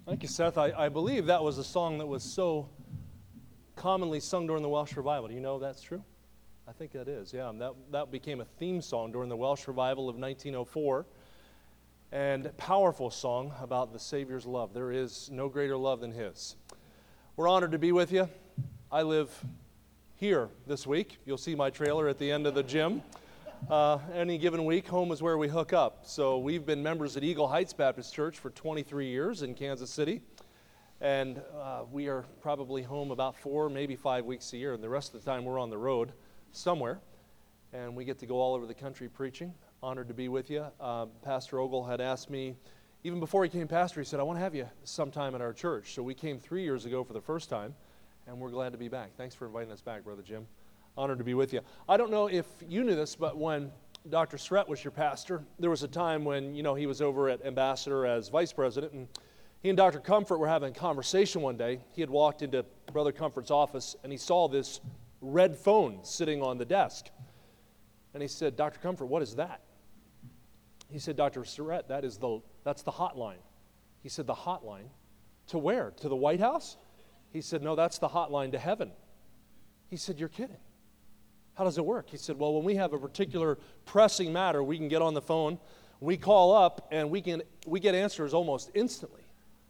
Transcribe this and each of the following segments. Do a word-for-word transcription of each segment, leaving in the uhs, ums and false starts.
Thank you, Seth. I, I believe that was a song that was so commonly sung during the Welsh Revival. Do you know that's true? I think that is, yeah. That, that became a theme song during the Welsh Revival of nineteen oh four. And a powerful song about the Savior's love. There is no greater love than His. We're honored to be with you. I live here this week. You'll see my trailer at the end of the gym. Uh, any given week, home is where we hook up. So we've been members at Eagle Heights Baptist Church for twenty-three years in Kansas City. And uh, we are probably home about four, maybe five weeks a year. And the rest of the time we're on the road somewhere. And we get to go all over the country preaching. Honored to be with you. Uh, Pastor Ogle had asked me, even before he came pastor, he said, I want to have you sometime at our church. So we came three years ago for the first time. And we're glad to be back. Thanks for inviting us back, Brother Jim. Honored to be with you. I don't know if you knew this, but when Doctor Surratt was your pastor, there was a time when, you know, he was over at Ambassador as vice president, and he and Doctor Comfort were having a conversation one day. He had walked into Brother Comfort's office, and he saw this red phone sitting on the desk. And he said, Doctor Comfort, what is that? He said, Doctor Surratt, that is the, that's the hotline. He said, the hotline? To where? To the White House? He said, no, that's the hotline to heaven. He said, you're kidding. How does it work? He said, well, when we have a particular pressing matter, we can get on the phone, we call up, and we can we get answers almost instantly.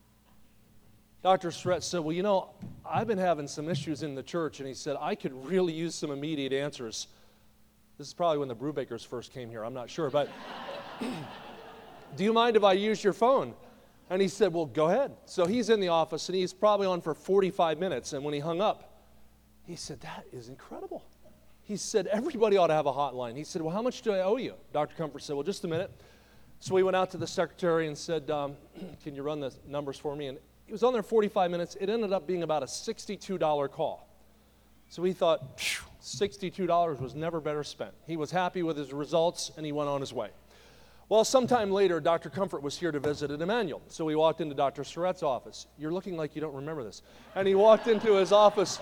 Doctor Surratt said, well, you know, I've been having some issues in the church, and he said, I could really use some immediate answers. This is probably when the Brewbakers first came here, I'm not sure, but do you mind if I use your phone? And he said, well, go ahead. So he's in the office, and he's probably on for forty-five minutes, and when he hung up, he said, that is incredible. He said, everybody ought to have a hotline. He said, well, how much do I owe you? Doctor Comfort said, well, just a minute. So we went out to the secretary and said, um, can you run the numbers for me? And he was on there forty-five minutes. It ended up being about a sixty-two dollars call. So we thought, sixty-two dollars was never better spent. He was happy with his results, and he went on his way. Well, sometime later, Doctor Comfort was here to visit at Emmanuel. So we walked into Doctor Surratt's office. You're looking like you don't remember this. And he walked into his office.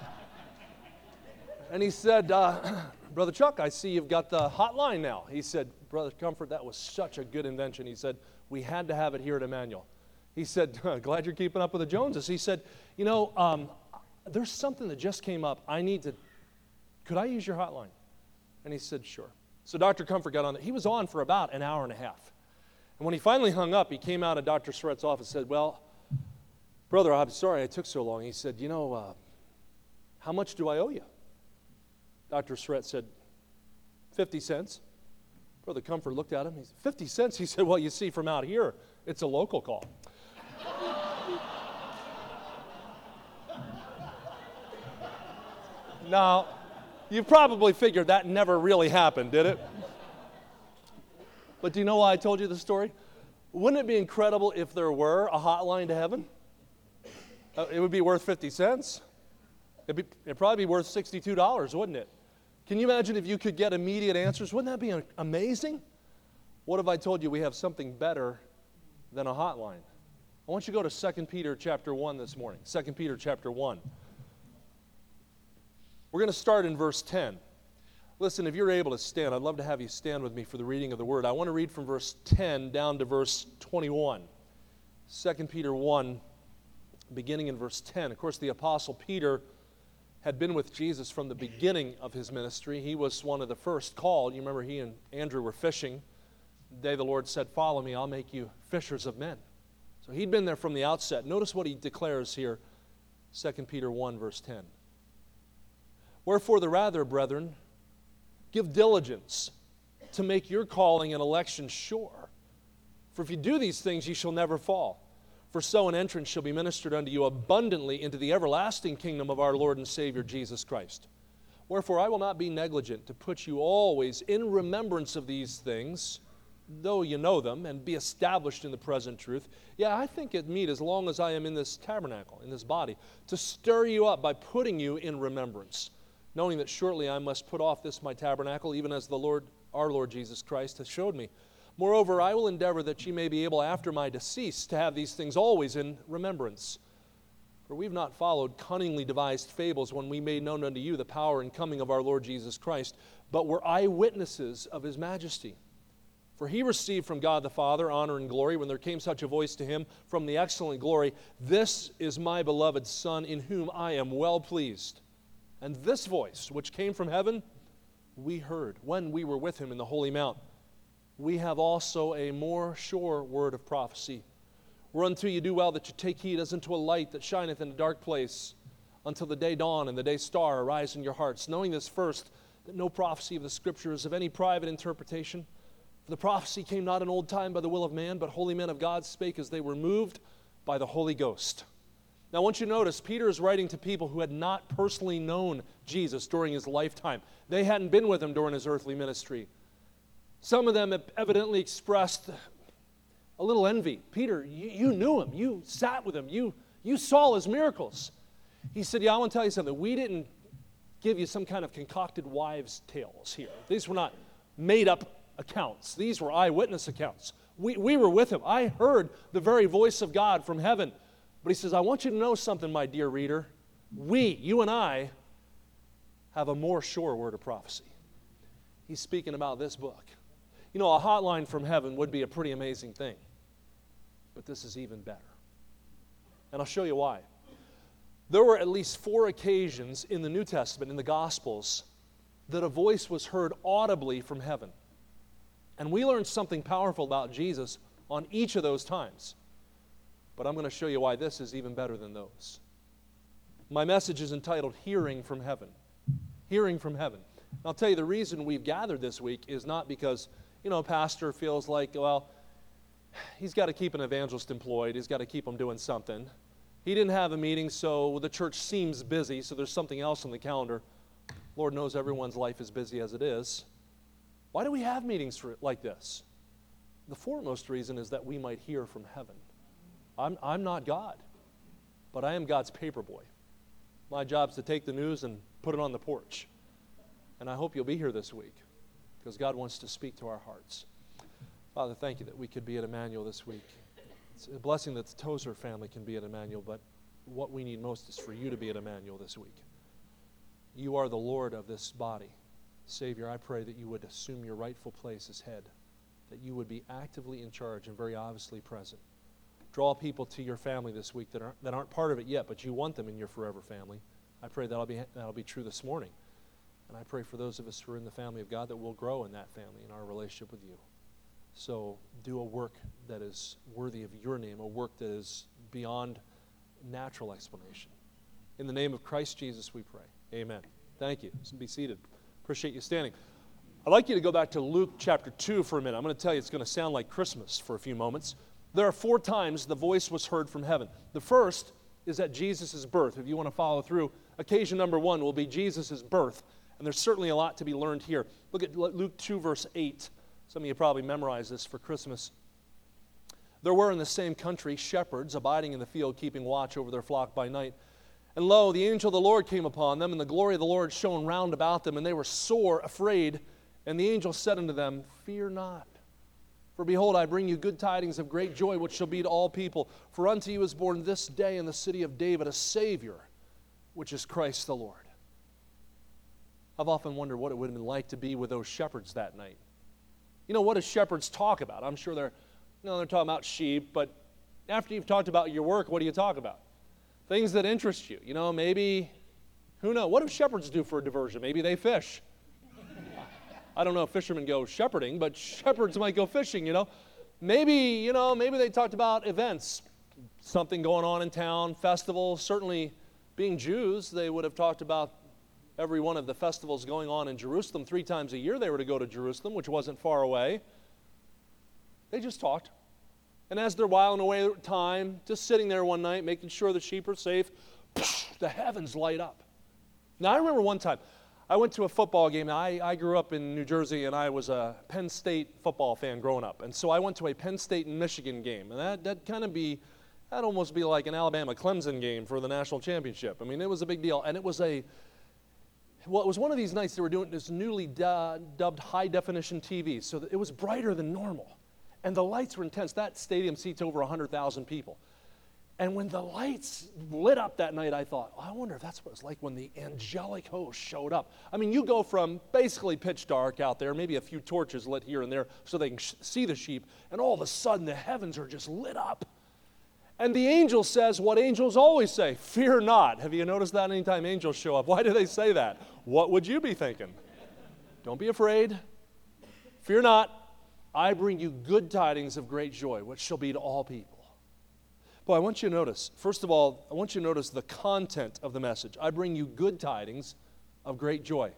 And he said, uh, Brother Chuck, I see you've got the hotline now. He said, Brother Comfort, that was such a good invention. He said, we had to have it here at Emmanuel. He said, glad you're keeping up with the Joneses. He said, you know, um, there's something that just came up. I need to, could I use your hotline? And he said, sure. So Doctor Comfort got on. He was on for about an hour and a half. And when he finally hung up, he came out of Doctor Surratt's office and said, well, brother, I'm sorry I took so long. He said, you know, uh, how much do I owe you? Doctor Surratt said, fifty cents. Brother Comfort looked at him. He said, fifty cents? He said, well, you see, from out here, it's a local call. Now, you probably figured that never really happened, did it? But do you know why I told you the story? Wouldn't it be incredible if there were a hotline to heaven? Uh, it would be worth fifty cents. It'd, be, it'd probably be worth sixty-two dollars, wouldn't it? Can you imagine if you could get immediate answers? Wouldn't that be amazing? What if I told you we have something better than a hotline? I want you to go to Second Peter chapter one this morning. Second Peter chapter one. We're going to start in verse ten. Listen, if you're able to stand, I'd love to have you stand with me for the reading of the word. I want to read from verse ten down to verse twenty-one. Second Peter one, beginning in verse ten. Of course, the Apostle Peter had been with Jesus from the beginning of his ministry. He was one of the first called. You remember he and Andrew were fishing. The day the Lord said, follow me, I'll make you fishers of men. So he'd been there from the outset. Notice what he declares here, Second Peter one, verse ten. Wherefore the rather, brethren, give diligence to make your calling and election sure. For if you do these things, ye shall never fall. For so an entrance shall be ministered unto you abundantly into the everlasting kingdom of our Lord and Savior Jesus Christ. Wherefore I will not be negligent to put you always in remembrance of these things, though you know them, and be established in the present truth. Yeah, I think it meet, as long as I am in this tabernacle, in this body, to stir you up by putting you in remembrance, knowing that shortly I must put off this my tabernacle, even as the Lord, our Lord Jesus Christ, has showed me. Moreover, I will endeavor that ye may be able after my decease to have these things always in remembrance. For we've not followed cunningly devised fables when we made known unto you the power and coming of our Lord Jesus Christ, but were eyewitnesses of his majesty. For he received from God the Father honor and glory when there came such a voice to him from the excellent glory, "This is my beloved Son, in whom I am well pleased." And this voice, which came from heaven, we heard when we were with him in the holy mount. We have also a more sure word of prophecy, whereunto you do well that you take heed as unto a light that shineth in a dark place, until the day dawn and the day star arise in your hearts, knowing this first, that no prophecy of the Scripture is of any private interpretation. For the prophecy came not in old time by the will of man, but holy men of God spake as they were moved by the Holy Ghost. Now, I want you to notice, Peter is writing to people who had not personally known Jesus during his lifetime. They hadn't been with him during his earthly ministry. Some of them have evidently expressed a little envy. Peter, you, you knew him. You sat with him. You, you saw his miracles. He said, yeah, I want to tell you something. We didn't give you some kind of concocted wives' tales here. These were not made-up accounts. These were eyewitness accounts. We, we were with him. I heard the very voice of God from heaven. But he says, I want you to know something, my dear reader. We, you and I, have a more sure word of prophecy. He's speaking about this book. You know, a hotline from heaven would be a pretty amazing thing. But this is even better. And I'll show you why. There were at least four occasions in the New Testament, in the Gospels, that a voice was heard audibly from heaven. And we learned something powerful about Jesus on each of those times. But I'm going to show you why this is even better than those. My message is entitled, Hearing from Heaven. Hearing from Heaven. And I'll tell you, the reason we've gathered this week is not because, you know, a pastor feels like, well, he's got to keep an evangelist employed. He's got to keep him doing something. He didn't have a meeting, so the church seems busy, so there's something else on the calendar. Lord knows everyone's life is busy as it is. Why do we have meetings for, like this? The foremost reason is that we might hear from heaven. I'm, I'm not God, but I am God's paper boy. My job's to take the news and put it on the porch. And I hope you'll be here this week because God wants to speak to our hearts. Father, thank you that we could be at Emmanuel this week. It's a blessing that the Tozer family can be at Emmanuel, but what we need most is for you to be at Emmanuel this week. You are the Lord of this body. Savior, I pray that you would assume your rightful place as head, that you would be actively in charge and very obviously present. Draw people to your family this week that aren't, that aren't part of it yet, but you want them in your forever family. I pray that'll be, that'll be true this morning. And I pray for those of us who are in the family of God that we'll grow in that family, in our relationship with you. So do a work that is worthy of your name, a work that is beyond natural explanation. In the name of Christ Jesus we pray. Amen. Thank you. Be seated. Appreciate you standing. I'd like you to go back to Luke chapter two for a minute. I'm going to tell you it's going to sound like Christmas for a few moments. There are four times the voice was heard from heaven. The first is at Jesus' birth. If you want to follow through, occasion number one will be Jesus' birth. And there's certainly a lot to be learned here. Look at Luke two, verse eight. Some of you probably memorized this for Christmas. There were in the same country shepherds abiding in the field, keeping watch over their flock by night. And lo, the angel of the Lord came upon them, and the glory of the Lord shone round about them, and they were sore afraid. And the angel said unto them, Fear not. For behold, I bring you good tidings of great joy, which shall be to all people. For unto you is born this day in the city of David a Savior, which is Christ the Lord. I've often wondered what it would have been like to be with those shepherds that night. You know, what do shepherds talk about? I'm sure they're, you know, they're talking about sheep, but after you've talked about your work, what do you talk about? Things that interest you. You know, maybe, who knows? What do shepherds do for a diversion? Maybe they fish. I don't know if fishermen go shepherding, but shepherds might go fishing, you know. Maybe, you know, maybe they talked about events, something going on in town, festivals. Certainly, being Jews, they would have talked about every one of the festivals going on in Jerusalem. Three times a year they were to go to Jerusalem, which wasn't far away. They just talked. And as they're whiling away time, just sitting there one night, making sure the sheep are safe, the heavens light up. Now, I remember one time, I went to a football game. I, I grew up in New Jersey, and I was a Penn State football fan growing up. And so I went to a Penn State and Michigan game. And that, that'd kind of be, that'd almost be like an Alabama-Clemson game for the national championship. I mean, it was a big deal. And it was a, well, it was one of these nights they were doing this newly du- dubbed high-definition T V. So it was brighter than normal. And the lights were intense. That stadium seats over one hundred thousand people. And when the lights lit up that night, I thought, I wonder if that's what it's like when the angelic host showed up. I mean, you go from basically pitch dark out there, maybe a few torches lit here and there so they can sh- see the sheep, and all of a sudden the heavens are just lit up. And the angel says what angels always say, fear not. Have you noticed that anytime angels show up? Why do they say that? What would you be thinking? Don't be afraid. Fear not. I bring you good tidings of great joy, which shall be to all people. Boy, I want you to notice, first of all, I want you to notice the content of the message. I bring you good tidings of great joy.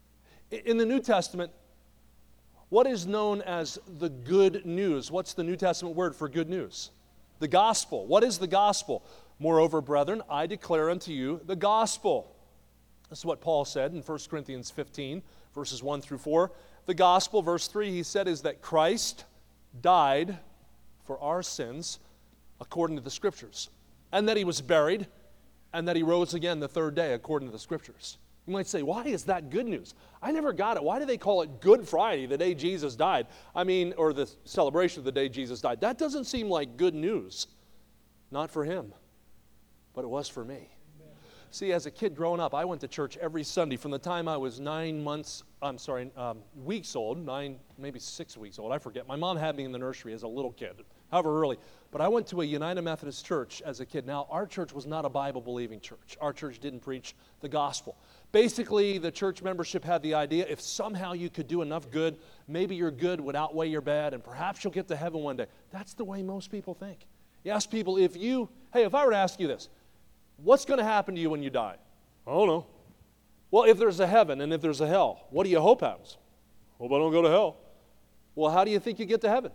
In the New Testament, what is known as the good news? What's the New Testament word for good news? The gospel. What is the gospel? Moreover, brethren, I declare unto you the gospel. This is what Paul said in First Corinthians fifteen, verses one through four. The gospel, verse three, he said, is that Christ died for our sins according to the Scriptures, and that he was buried, and that he rose again the third day according to the Scriptures. You might say, why is that good news? I never got it. Why do they call it Good Friday, the day Jesus died? I mean, or the celebration of the day Jesus died. That doesn't seem like good news. Not for him, but it was for me. See, as a kid growing up, I went to church every Sunday from the time I was nine months, I'm sorry, um, weeks old, nine, maybe six weeks old, I forget. My mom had me in the nursery as a little kid, however early. But I went to a United Methodist church as a kid. Now, our church was not a Bible-believing church. Our church didn't preach the gospel. Basically, the church membership had the idea, if somehow you could do enough good, maybe your good would outweigh your bad, and perhaps you'll get to heaven one day. That's the way most people think. You ask people, if you, hey, if I were to ask you this, what's going to happen to you when you die? I don't know. Well, if there's a heaven and if there's a hell, what do you hope happens? Hope I don't go to hell. Well, how do you think you get to heaven?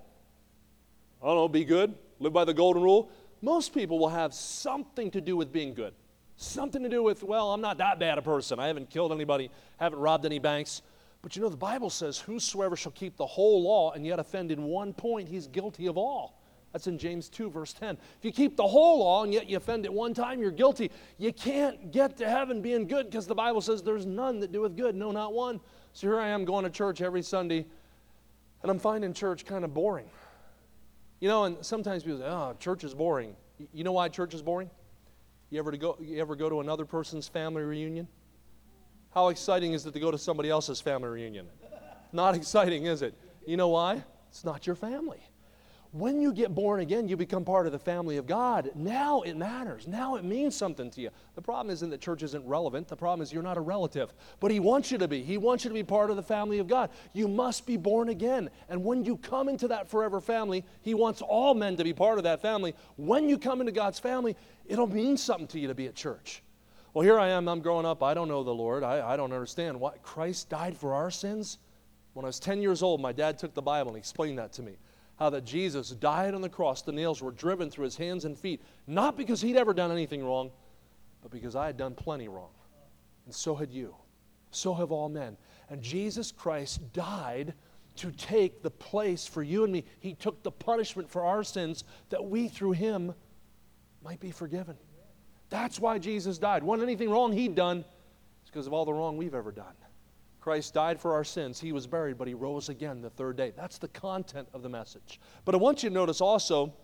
I don't know, be good, live by the golden rule. Most people will have something to do with being good. Something to do with, well, I'm not that bad a person. I haven't killed anybody, haven't robbed any banks. But you know, the Bible says, whosoever shall keep the whole law and yet offend in one point, he's guilty of all. That's in James two, verse ten. If you keep the whole law and yet you offend at one time, you're guilty. You can't get to heaven being good because the Bible says there's none that doeth good, no, not one. So here I am going to church every Sunday, and I'm finding church kind of boring. You know, and sometimes people say, oh, church is boring. You know why church is boring? You ever, to go, you ever go to another person's family reunion? How exciting is it to go to somebody else's family reunion? Not exciting, is it? You know why? It's not your family. When you get born again, you become part of the family of God. Now it matters. Now it means something to you. The problem isn't that church isn't relevant. The problem is you're not a relative. But he wants you to be. He wants you to be part of the family of God. You must be born again. And when you come into that forever family, he wants all men to be part of that family. When you come into God's family, it'll mean something to you to be at church. Well, here I am. I'm growing up. I don't know the Lord. I, I don't understand. What? Christ died for our sins? When I was ten years old, my dad took the Bible and explained that to me. How that Jesus died on the cross, the nails were driven through his hands and feet, not because he'd ever done anything wrong, but because I had done plenty wrong. And so had you. So have all men. And Jesus Christ died to take the place for you and me. He took the punishment for our sins that we through him might be forgiven. That's why Jesus died. Wasn't anything wrong he'd done. It's because of all the wrong we've ever done. Christ died for our sins. He was buried, but he rose again the third day. That's the content of the message. But I want you to notice also,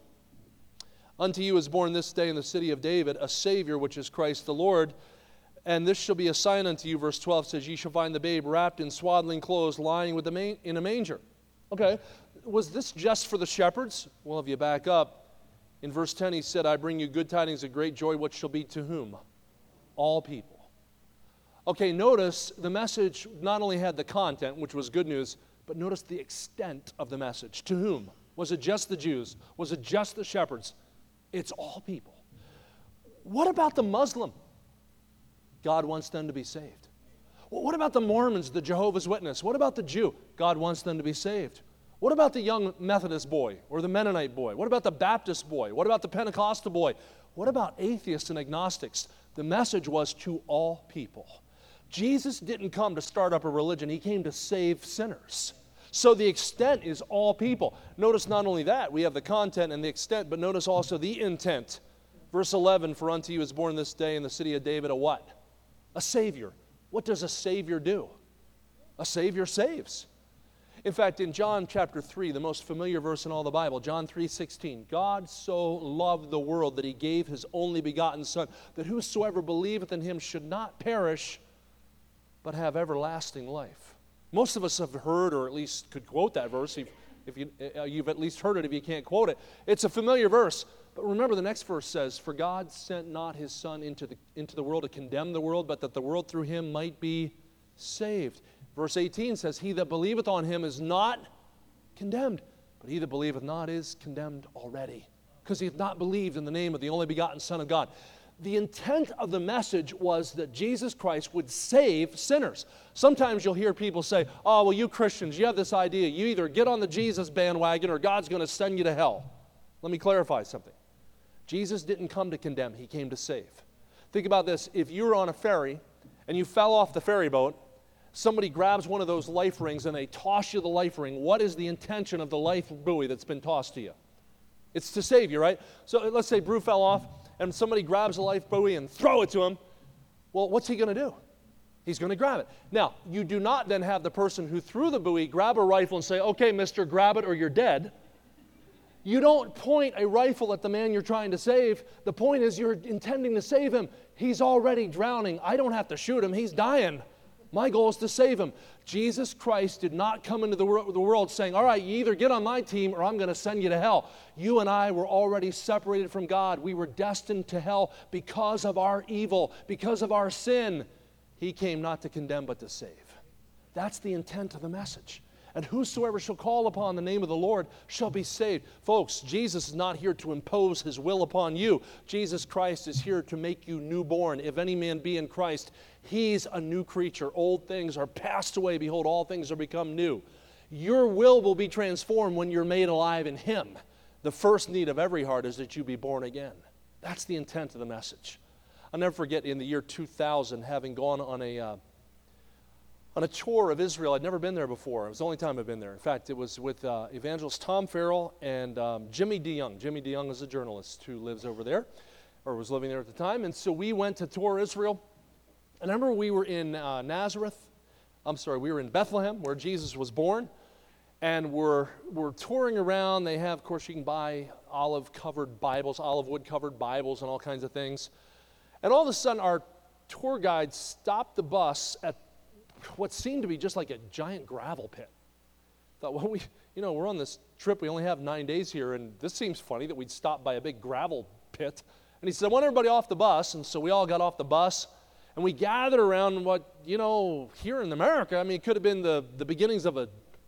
unto you is born this day in the city of David a Savior, which is Christ the Lord. And this shall be a sign unto you, verse twelve says, ye shall find the babe wrapped in swaddling clothes, lying with the man- in a manger. Okay, was this just for the shepherds? Well, if you back up, in verse ten he said, I bring you good tidings of great joy, which shall be to whom? All people. Okay, notice the message not only had the content, which was good news, but notice the extent of the message. To whom? Was it just the Jews? Was it just the shepherds? It's all people. What about the Muslim? God wants them to be saved. Well, what about the Mormons, the Jehovah's Witness? What about the Jew? God wants them to be saved. What about the young Methodist boy or the Mennonite boy? What about the Baptist boy? What about the Pentecostal boy? What about atheists and agnostics? The message was to all people. Jesus didn't come to start up a religion. He came to save sinners. So the extent is all people. Notice not only that, we have the content and the extent, but notice also the intent. Verse eleven, for unto you is born this day in the city of David a what? A Savior. What does a Savior do? A Savior saves. In fact, in John chapter three, the most familiar verse in all the Bible, John three sixteen, God so loved the world that he gave his only begotten Son, that whosoever believeth in him should not perish, but have everlasting life. Most of us have heard, or at least could quote that verse. If, if you, uh, you've at least heard it if you can't quote it. It's a familiar verse. But remember the next verse says, for God sent not his Son into the, into the world to condemn the world, but that the world through him might be saved. Verse eighteen says, he that believeth on him is not condemned, but he that believeth not is condemned already, because he hath not believed in the name of the only begotten Son of God. The intent of the message was that Jesus Christ would save sinners. Sometimes you'll hear people say, oh, well, you Christians, you have this idea. You either get on the Jesus bandwagon or God's going to send you to hell. Let me clarify something. Jesus didn't come to condemn. He came to save. Think about this. If you were on a ferry and you fell off the ferry boat, somebody grabs one of those life rings and they toss you the life ring, what is the intention of the life buoy that's been tossed to you? It's to save you, right? So let's say Brew fell off and somebody grabs a life buoy and throw it to him. Well, what's he going to do? He's going to grab it. Now, you do not then have the person who threw the buoy grab a rifle and say, okay, mister, grab it or you're dead. You don't point a rifle at the man you're trying to save. The point is you're intending to save him. He's already drowning. I don't have to shoot him. He's dying. My goal is to save him. Jesus Christ did not come into the world, the world saying, all right, you either get on my team or I'm going to send you to hell. You and I were already separated from God. We were destined to hell because of our evil, because of our sin. He came not to condemn but to save. That's the intent of the message. And whosoever shall call upon the name of the Lord shall be saved. Folks, Jesus is not here to impose his will upon you. Jesus Christ is here to make you newborn. If any man be in Christ, he's a new creature. Old things are passed away. Behold, all things are become new. Your will will be transformed when you're made alive in him. The first need of every heart is that you be born again. That's the intent of the message. I'll never forget in the year two thousand, having gone on a... Uh, on a tour of Israel. I'd never been there before. It was the only time I'd been there. In fact, it was with uh, evangelist Tom Farrell and um, Jimmy DeYoung. Jimmy DeYoung is a journalist who lives over there, or was living there at the time. And so we went to tour Israel. And I remember we were in uh, Nazareth. I'm sorry, we were in Bethlehem, where Jesus was born. And we're, we're touring around. They have, of course, you can buy olive-covered Bibles, olive wood-covered Bibles and all kinds of things. And all of a sudden, our tour guide stopped the bus at what seemed to be just like a giant gravel pit. Thought, well, we, you know, we're on this trip. We only have nine days here, and this seems funny that we'd stop by a big gravel pit. And he said, I want everybody off the bus. And so we all got off the bus, and we gathered around what, you know, here in America, I mean, it could have been the, the beginnings of a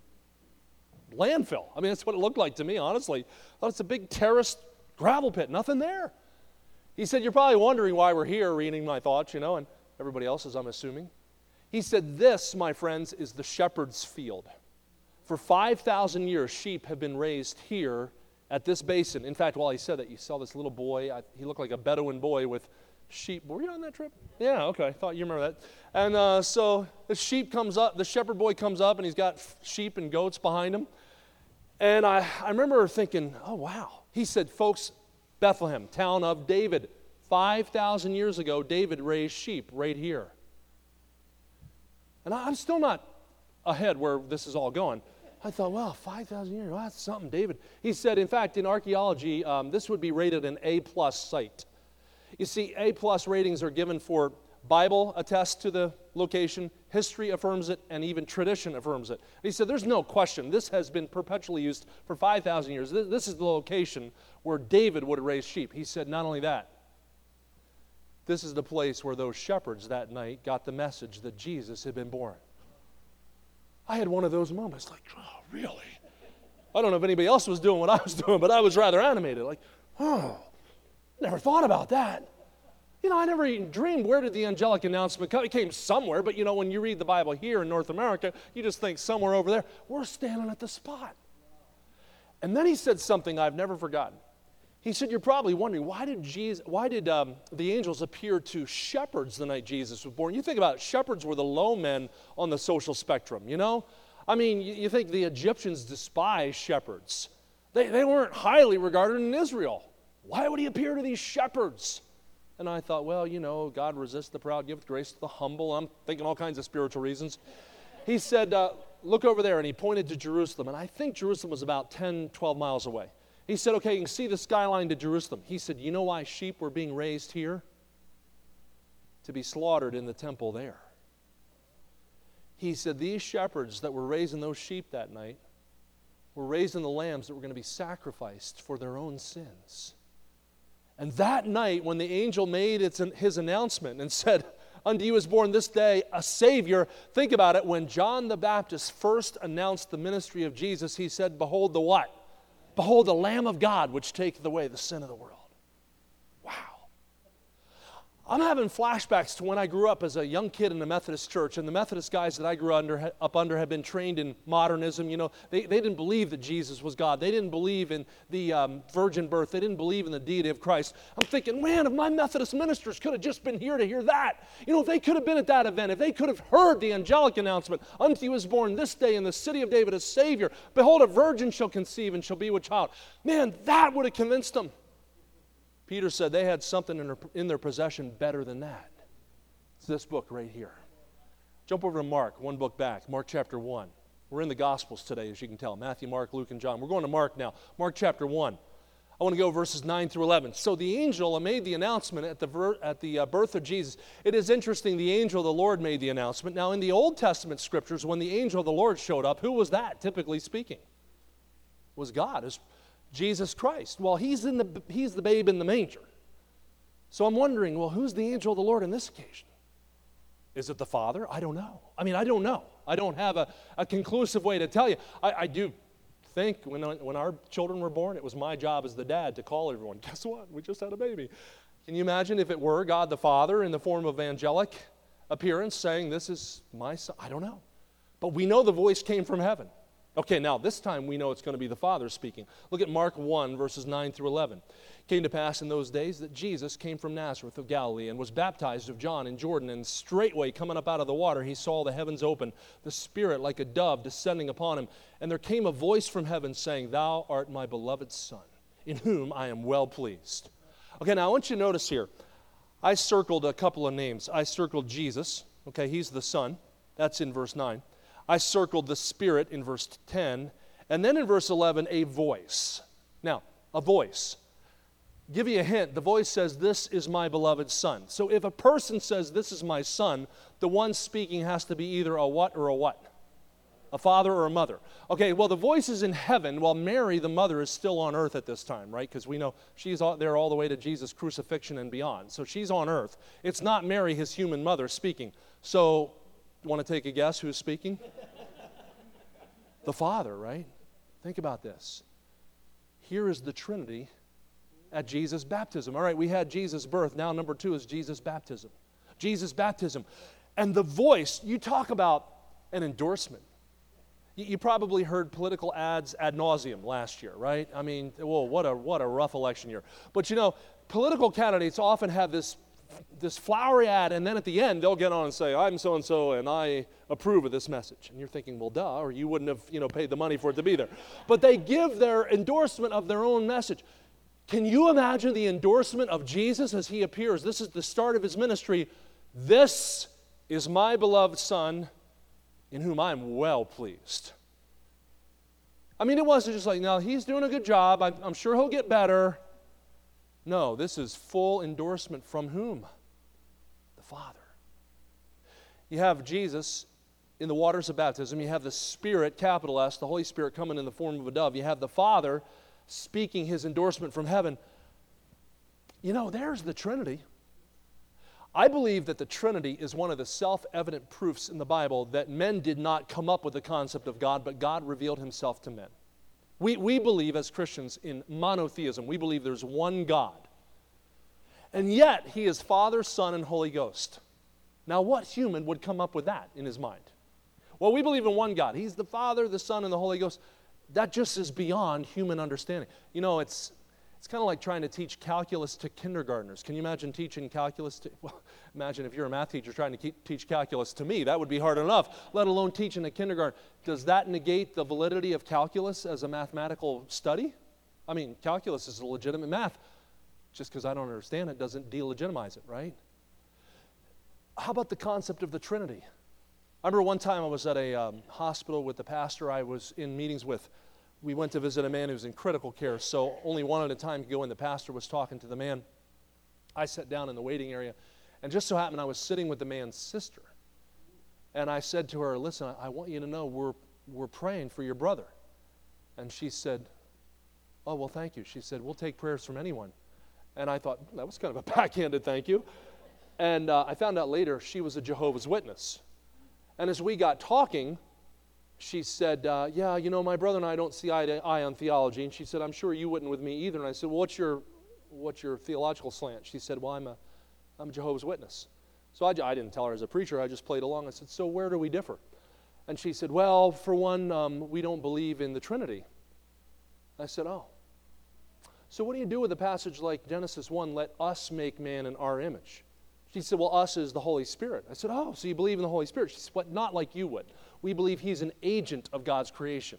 landfill. I mean, that's what it looked like to me, honestly. I thought it's a big terraced gravel pit, nothing there. He said, you're probably wondering why we're here, reading my thoughts, you know, and everybody else's, I'm assuming. He said, this, my friends, is the shepherd's field. For five thousand years, sheep have been raised here at this basin. In fact, while he said that, you saw this little boy. I, he looked like a Bedouin boy with sheep. Were you on that trip? Yeah, okay. I thought you remember that. And uh, so the sheep comes up, the shepherd boy comes up, and he's got sheep and goats behind him. And I, I remember thinking, oh, wow. He said, folks, Bethlehem, town of David. five thousand years ago, David raised sheep right here. And I'm still not ahead where this is all going. I thought, well, five thousand years, well, that's something, David. He said, in fact, in archaeology, um, this would be rated an A-plus site. You see, A-plus ratings are given for Bible attests to the location, history affirms it, and even tradition affirms it. And he said, there's no question. This has been perpetually used for five thousand years. This, this is the location where David would have raised sheep. He said, not only that, this is the place where those shepherds that night got the message that Jesus had been born. I had one of those moments like, oh, really? I don't know if anybody else was doing what I was doing, but I was rather animated. Like, oh, never thought about that. You know, I never even dreamed, where did the angelic announcement come? It came somewhere, but you know, when you read the Bible here in North America, you just think somewhere over there. We're standing at the spot. And then he said something I've never forgotten. He said, you're probably wondering, why did Jesus, why did um, the angels appear to shepherds the night Jesus was born? You think about it, shepherds were the low men on the social spectrum, you know? I mean, you, you think the Egyptians despised shepherds. They, they weren't highly regarded in Israel. Why would he appear to these shepherds? And I thought, well, you know, God resists the proud, giveth grace to the humble. I'm thinking all kinds of spiritual reasons. He said, uh, look over there, and he pointed to Jerusalem, and I think Jerusalem was about ten, twelve miles away. He said, okay, you can see the skyline to Jerusalem. He said, you know why sheep were being raised here? To be slaughtered in the temple there. He said, these shepherds that were raising those sheep that night were raising the lambs that were going to be sacrificed for their own sins. And that night, when the angel made its, his announcement and said, unto you is born this day a Savior, think about it, when John the Baptist first announced the ministry of Jesus, he said, behold the what? Behold the Lamb of God, which taketh away the sin of the world. Wow. I'm having flashbacks to when I grew up as a young kid in the Methodist church, and the Methodist guys that I grew under, up under have been trained in modernism. You know, they, they didn't believe that Jesus was God. They didn't believe in the um, virgin birth. They didn't believe in the deity of Christ. I'm thinking, man, if my Methodist ministers could have just been here to hear that. You know, if they could have been at that event, if they could have heard the angelic announcement, unto you is born this day in the city of David a Savior. Behold, a virgin shall conceive and shall be with child. Man, that would have convinced them. Peter said they had something in their, in their possession better than that. It's this book right here. Jump over to Mark, one book back, Mark chapter one. We're in the Gospels today, as you can tell. Matthew, Mark, Luke, and John. We're going to Mark now. Mark chapter one. I want to go verses nine through eleven. So the angel made the announcement at the, ver- at the uh, birth of Jesus. It is interesting, the angel of the Lord made the announcement. Now, in the Old Testament scriptures, when the angel of the Lord showed up, who was that, typically speaking? It was God. It was Jesus Christ. Well, he's, in the, he's the babe in the manger. So I'm wondering, well, who's the angel of the Lord on this occasion? Is it the Father? I don't know. I mean, I don't know. I don't have a, a conclusive way to tell you. I, I do think when, when our children were born, it was my job as the dad to call everyone, guess what? We just had a baby. Can you imagine if it were God the Father in the form of angelic appearance saying, this is my son? I don't know. But we know the voice came from heaven. Okay, now this time we know it's going to be the Father speaking. Look at Mark one, verses nine through eleven. It came to pass in those days that Jesus came from Nazareth of Galilee and was baptized of John in Jordan. And straightway coming up out of the water, he saw the heavens open, the Spirit like a dove descending upon him. And there came a voice from heaven saying, thou art my beloved Son, in whom I am well pleased. Okay, now I want you to notice here, I circled a couple of names. I circled Jesus. Okay, he's the Son. That's in verse nine. I circled the Spirit in verse ten, and then in verse eleven, a voice. Now, a voice. Give you a hint, the voice says, this is my beloved Son. So if a person says, this is my Son, the one speaking has to be either a what or a what? A father or a mother. Okay, well, the voice is in heaven, while Mary, the mother, is still on earth at this time, right? Because we know she's all, there all the way to Jesus' crucifixion and beyond. So she's on earth. It's not Mary, his human mother, speaking. So, want to take a guess who's speaking? The Father, right? Think about this. Here is the Trinity at Jesus' baptism. All right, we had Jesus' birth. Now number two is Jesus' baptism. Jesus' baptism. And the voice, you talk about an endorsement. You, you probably heard political ads ad nauseum last year, right? I mean, whoa, what a, what a rough election year. But you know, political candidates often have this this flowery ad, and then at the end, they'll get on and say, I'm so-and-so, and I approve of this message. And you're thinking, well, duh, or you wouldn't have, you know, paid the money for it to be there. But they give their endorsement of their own message. Can you imagine the endorsement of Jesus as he appears? This is the start of his ministry. This is my beloved Son, in whom I am well pleased. I mean, it wasn't just like, no, he's doing a good job. I'm, I'm sure he'll get better. No, this is full endorsement from whom? The Father. You have Jesus in the waters of baptism. You have the Spirit, capital S, the Holy Spirit coming in the form of a dove. You have the Father speaking his endorsement from heaven. You know, there's the Trinity. I believe that the Trinity is one of the self-evident proofs in the Bible that men did not come up with the concept of God, but God revealed himself to men. We, we believe as Christians in monotheism. We believe there's one God. And yet, he is Father, Son, and Holy Ghost. Now, what human would come up with that in his mind? Well, we believe in one God. He's the Father, the Son, and the Holy Ghost. That just is beyond human understanding. You know, it's it's kind of like trying to teach calculus to kindergartners. Can you imagine teaching calculus to, well, imagine if you're a math teacher trying to keep, teach calculus to me. That would be hard enough, let alone teaching a kindergarten. Does that negate the validity of calculus as a mathematical study? I mean, calculus is a legitimate math. Just because I don't understand it doesn't delegitimize it, right? How about the concept of the Trinity? I remember one time I was at a um, hospital with the pastor I was in meetings with. We went to visit a man who was in critical care, so only one at a time could go in. The pastor was talking to the man. I sat down in the waiting area, and just so happened I was sitting with the man's sister. And I said to her, listen, I want you to know we're, we're praying for your brother. And she said, oh, well, thank you. She said, we'll take prayers from anyone. And I thought, that was kind of a backhanded thank you. And uh, I found out later she was a Jehovah's Witness. And as we got talking, she said, uh, yeah, you know, my brother and I don't see eye to eye on theology. And she said, I'm sure you wouldn't with me either. And I said, well, what's your, what's your theological slant? She said, well, I'm a, I'm a Jehovah's Witness. So I, I didn't tell her as a preacher. I just played along. I said, so where do we differ? And she said, well, for one, um, we don't believe in the Trinity. I said, oh. So what do you do with a passage like Genesis one, let us make man in our image? She said, well, us is the Holy Spirit. I said, oh, so you believe in the Holy Spirit? She said, but not like you would. We believe he's an agent of God's creation.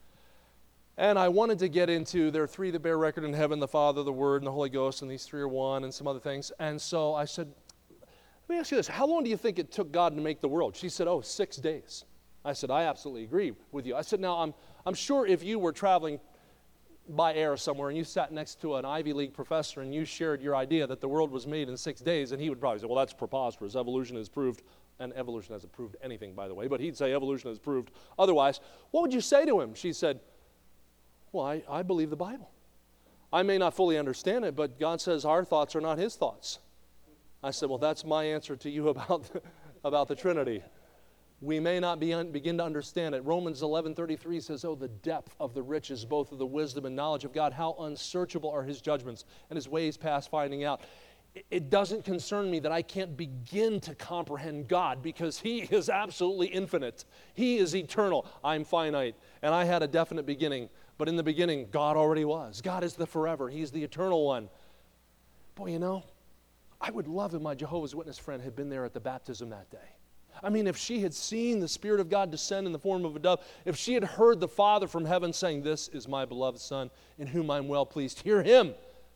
And I wanted to get into, there are three that bear record in heaven, the Father, the Word, and the Holy Ghost, and these three are one, and some other things. And so I said, let me ask you this. How long do you think it took God to make the world? She said, oh, six days. I said, I absolutely agree with you. I said, now, I'm, I'm sure if you were traveling by air somewhere and you sat next to an Ivy League professor and you shared your idea that the world was made in six days, and he would probably say, well, that's preposterous. Evolution has proved, and evolution hasn't proved anything, by the way, but he'd say evolution has proved otherwise. What would you say to him? She said, well, I, I believe the Bible. I may not fully understand it, but God says our thoughts are not his thoughts. I said, well, that's my answer to you about the, about the Trinity. We may not be un, begin to understand it. Romans eleven thirty-three says, oh, the depth of the riches, both of the wisdom and knowledge of God. How unsearchable are his judgments and his ways past finding out. It, it doesn't concern me that I can't begin to comprehend God because he is absolutely infinite. He is eternal. I'm finite, and I had a definite beginning. But in the beginning, God already was. God is the forever. He's the eternal one. Boy, you know, I would love if my Jehovah's Witness friend had been there at the baptism that day. I mean, if she had seen the Spirit of God descend in the form of a dove, if she had heard the Father from heaven saying, this is my beloved Son, in whom I'm well pleased, hear him.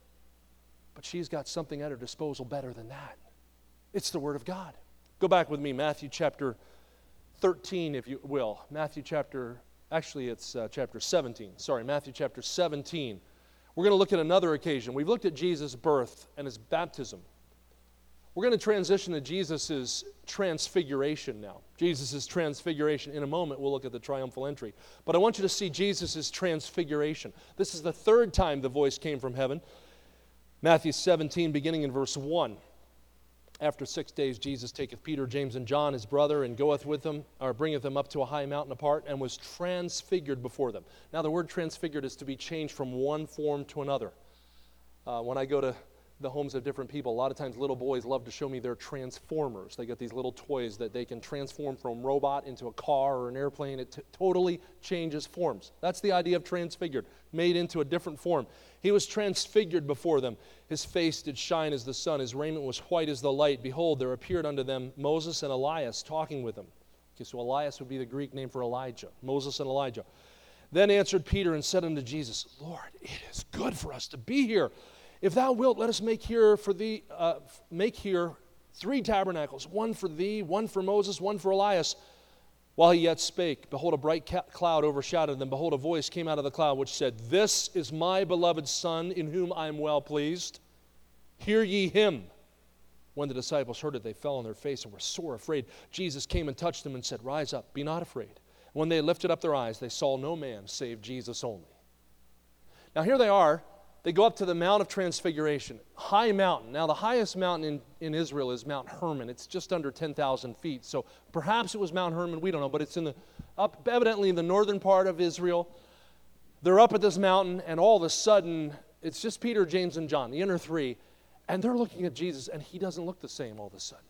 But she's got something at her disposal better than that. It's the Word of God. Go back with me, Matthew chapter thirteen, if you will. Matthew chapter, actually it's uh, chapter seventeen. Sorry, Matthew chapter seventeen. We're going to look at another occasion. We've looked at Jesus' birth and his baptism. We're going to transition to Jesus' transfiguration now. Jesus' transfiguration. In a moment, we'll look at the triumphal entry. But I want you to see Jesus' transfiguration. This is the third time the voice came from heaven. Matthew seventeen, beginning in verse one. After six days, Jesus taketh Peter, James, and John, his brother, and goeth with them, or bringeth them up to a high mountain apart, and was transfigured before them. Now, the word transfigured is to be changed from one form to another. Uh, when I go to the homes of different people, a lot of times little boys love to show me their transformers. They get these little toys that they can transform from robot into a car or an airplane. It t- totally changes forms. That's the idea of transfigured, made into a different form. He was transfigured before them. His face did shine as the sun. His raiment was white as the light. Behold, there appeared unto them Moses and Elias talking with him. Okay, so Elias would be the Greek name for Elijah. Moses and Elijah. Then answered Peter and said unto Jesus, Lord, it is good for us to be here. If thou wilt, let us make here for thee, uh, make here three tabernacles, one for thee, one for Moses, one for Elias. While he yet spake, behold, a bright ca- cloud overshadowed them. Behold, a voice came out of the cloud, which said, This is my beloved Son, in whom I am well pleased. Hear ye him. When the disciples heard it, they fell on their face and were sore afraid. Jesus came and touched them and said, Rise up, be not afraid. When they lifted up their eyes, they saw no man save Jesus only. Now here they are. They go up to the Mount of Transfiguration, high mountain. Now, the highest mountain in, in Israel is Mount Hermon. It's just under ten thousand feet. So perhaps it was Mount Hermon. We don't know, but it's in the up, evidently in the northern part of Israel. They're up at this mountain, and all of a sudden, it's just Peter, James, and John, the inner three, and they're looking at Jesus, and he doesn't look the same all of a sudden.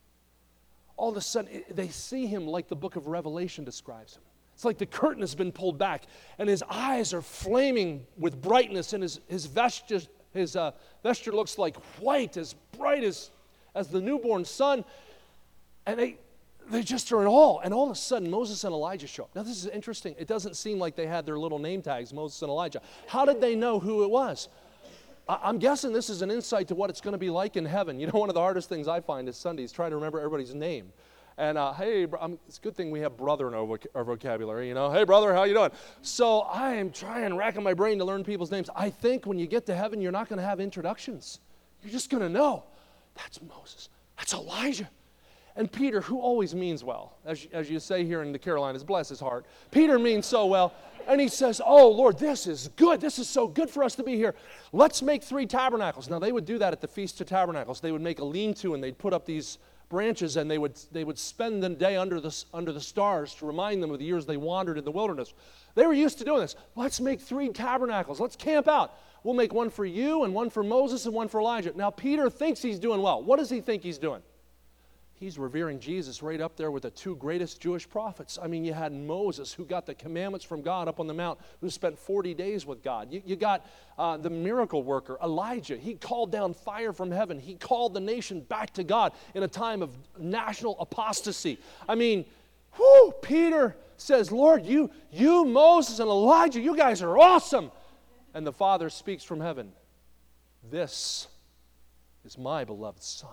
All of a sudden, it, they see him like the book of Revelation describes him. It's like the curtain has been pulled back, and his eyes are flaming with brightness, and his, his vesture, his, uh, vesture looks like white, as bright as, as the newborn sun. And they, they just are in awe. And all of a sudden, Moses and Elijah show up. Now, this is interesting. It doesn't seem like they had their little name tags, Moses and Elijah. How did they know who it was? I, I'm guessing this is an insight to what it's going to be like in heaven. You know, one of the hardest things I find is Sundays trying to remember everybody's name. And, uh, hey, bro, um, it's a good thing we have brother in our, voc- our vocabulary, you know. Hey, brother, how you doing? So I am trying, racking my brain to learn people's names. I think when you get to heaven, you're not going to have introductions. You're just going to know, that's Moses, that's Elijah. And Peter, who always means well, as, as you say here in the Carolinas, bless his heart. Peter means so well. And he says, oh, Lord, this is good. This is so good for us to be here. Let's make three tabernacles. Now, they would do that at the Feast of Tabernacles. They would make a lean-to, and they'd put up these branches, and they would they would spend the day under the, under the stars to remind them of the years they wandered in the wilderness. They were used to doing this. Let's make three tabernacles. Let's camp out. We'll make one for you, and one for Moses, and one for Elijah. Now, Peter thinks he's doing well. What does he think he's doing? He's revering Jesus right up there with the two greatest Jewish prophets. I mean, you had Moses, who got the commandments from God up on the mount, who spent forty days with God. You, you got uh, the miracle worker, Elijah. He called down fire from heaven. He called the nation back to God in a time of national apostasy. I mean, whew, Peter says, Lord, you, you, Moses, and Elijah, you guys are awesome. And the Father speaks from heaven, this is my beloved Son.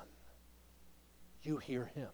You hear him.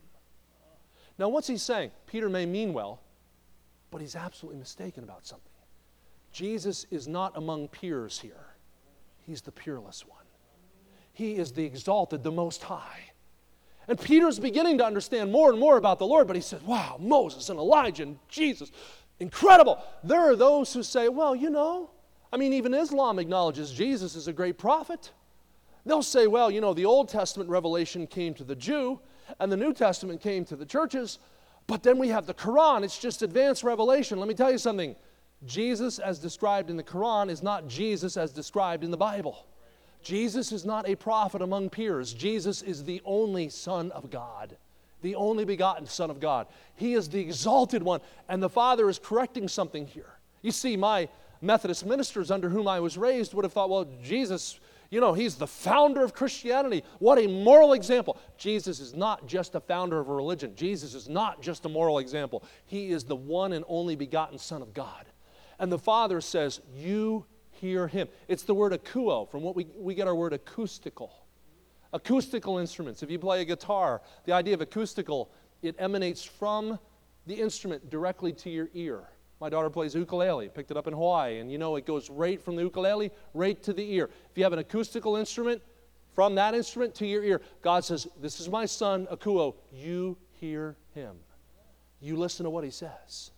Now, what's he saying? Peter may mean well, but he's absolutely mistaken about something. Jesus is not among peers here. He's the peerless one. He is the exalted, the Most High. And Peter's beginning to understand more and more about the Lord, but he says, wow, Moses and Elijah and Jesus, incredible. There are those who say, well, you know, I mean, even Islam acknowledges Jesus is a great prophet. They'll say, well, you know, the Old Testament revelation came to the Jew, and the New Testament came to the churches, but then we have the Quran. It's just advanced revelation. Let me tell you something. Jesus, as described in the Quran, is not Jesus as described in the Bible. Jesus is not a prophet among peers. Jesus is the only Son of God, the only begotten Son of God. He is the exalted one, and the Father is correcting something here. You see, my Methodist ministers under whom I was raised would have thought, well, Jesus, you know, he's the founder of Christianity. What a moral example. Jesus is not just a founder of a religion. Jesus is not just a moral example. He is the one and only begotten Son of God. And the Father says, you hear him. It's the word akuo, from what we, we get our word acoustical. Acoustical instruments. If you play a guitar, the idea of acoustical, it emanates from the instrument directly to your ear. My daughter plays ukulele, picked it up in Hawaii, and you know it goes right from the ukulele right to the ear. If you have an acoustical instrument, from that instrument to your ear, God says, this is my son, Akuo, you hear him. You listen to what he says.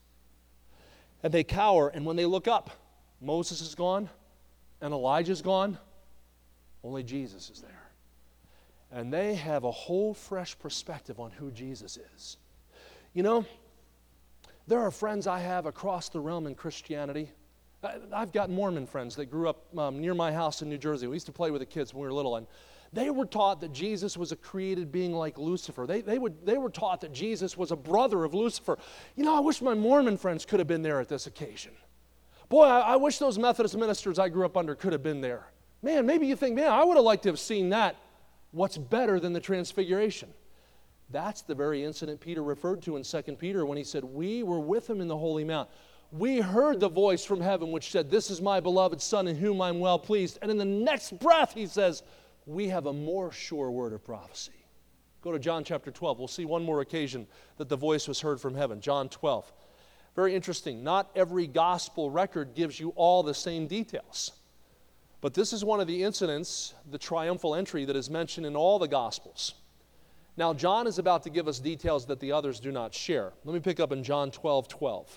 And they cower, and when they look up, Moses is gone, and Elijah's gone, only Jesus is there. And they have a whole fresh perspective on who Jesus is. You know, there are friends I have across the realm in Christianity. I've got Mormon friends that grew up um, near my house in New Jersey. We used to play with the kids when we were little, and they were taught that Jesus was a created being like Lucifer. They, they, would, they were taught that Jesus was a brother of Lucifer. You know, I wish my Mormon friends could have been there at this occasion. Boy, I, I wish those Methodist ministers I grew up under could have been there. Man, maybe you think, man, I would have liked to have seen that. What's better than the transfiguration? That's the very incident Peter referred to in Second Peter when he said, we were with him in the holy mount. We heard the voice from heaven which said, this is my beloved Son in whom I'm well pleased. And in the next breath he says, we have a more sure word of prophecy. Go to John chapter twelve. We'll see one more occasion that the voice was heard from heaven. John twelve. Very interesting. Not every gospel record gives you all the same details. But this is one of the incidents, the triumphal entry, that is mentioned in all the Gospels. Now, John is about to give us details that the others do not share. Let me pick up in John twelve twelve.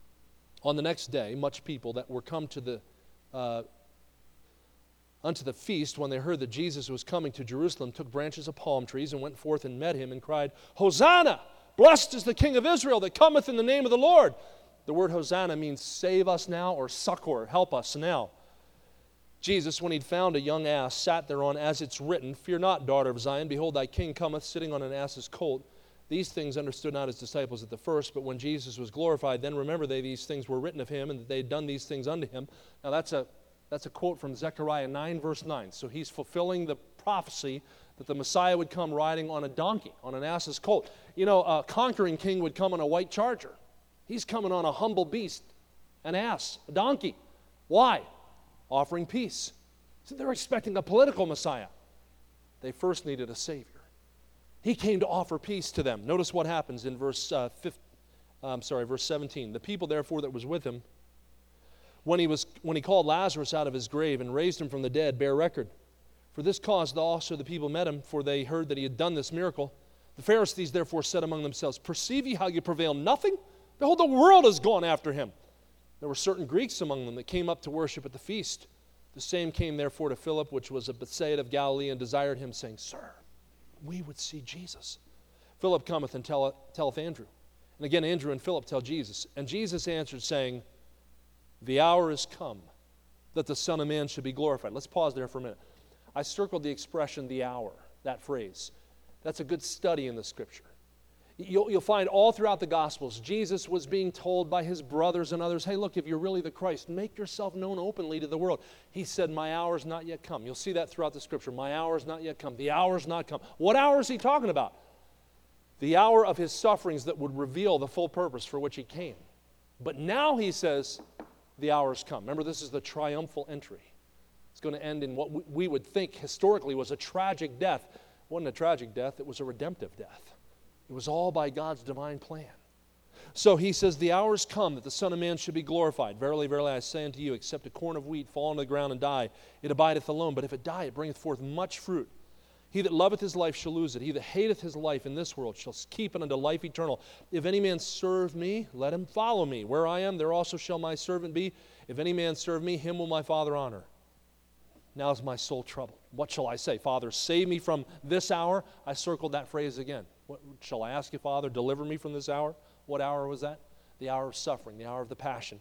On the next day, much people that were come to the uh, unto the feast, when they heard that Jesus was coming to Jerusalem, took branches of palm trees and went forth and met him and cried, Hosanna! Blessed is the King of Israel that cometh in the name of the Lord. The word Hosanna means save us now, or succor, help us now. Jesus, when he'd found a young ass, sat thereon, as it's written, Fear not, daughter of Zion, behold, thy king cometh, sitting on an ass's colt. These things understood not his disciples at the first, but when Jesus was glorified, then remember they these things were written of him, and that they had done these things unto him. Now that's a that's a quote from Zechariah nine, verse nine. So he's fulfilling the prophecy that the Messiah would come riding on a donkey, on an ass's colt. You know, a conquering king would come on a white charger. He's coming on a humble beast, an ass, a donkey. Why? Offering peace. So they're expecting a political Messiah. They first needed a Savior. He came to offer peace to them. Notice what happens in verse uh, fifteen, I'm sorry, verse seventeen. The people, therefore, that was with him, when he was when he called Lazarus out of his grave and raised him from the dead, bear record. For this cause also the people met him, for they heard that he had done this miracle. The Pharisees therefore said among themselves, perceive ye how you prevail nothing? Behold, the world has gone after him. There were certain Greeks among them that came up to worship at the feast. The same came therefore to Philip, which was a Bethsaida of Galilee, and desired him, saying, Sir, we would see Jesus. Philip cometh and tell, telleth Andrew. And again Andrew and Philip tell Jesus. And Jesus answered, saying, the hour is come that the Son of Man should be glorified. Let's pause there for a minute. I circled the expression, the hour, that phrase. That's a good study in the Scripture. You'll, you'll find all throughout the Gospels, Jesus was being told by his brothers and others, hey, look, if you're really the Christ, make yourself known openly to the world. He said, my hour is not yet come. You'll see that throughout the Scripture. My hour is not yet come. The hour is not come. What hour is he talking about? The hour of his sufferings that would reveal the full purpose for which he came. But now he says, the hour has come. Remember, this is the triumphal entry. It's going to end in what we would think historically was a tragic death. It wasn't a tragic death, it was a redemptive death. It was all by God's divine plan. So he says, the hour is come that the Son of Man should be glorified. Verily, verily, I say unto you, except a corn of wheat fall into the ground and die, it abideth alone. But if it die, it bringeth forth much fruit. He that loveth his life shall lose it. He that hateth his life in this world shall keep it unto life eternal. If any man serve me, let him follow me. Where I am, there also shall my servant be. If any man serve me, him will my Father honor. Now is my soul troubled. What shall I say? Father, save me from this hour. I circled that phrase again. What, shall I ask you, Father, deliver me from this hour? What hour was that? The hour of suffering, the hour of the passion.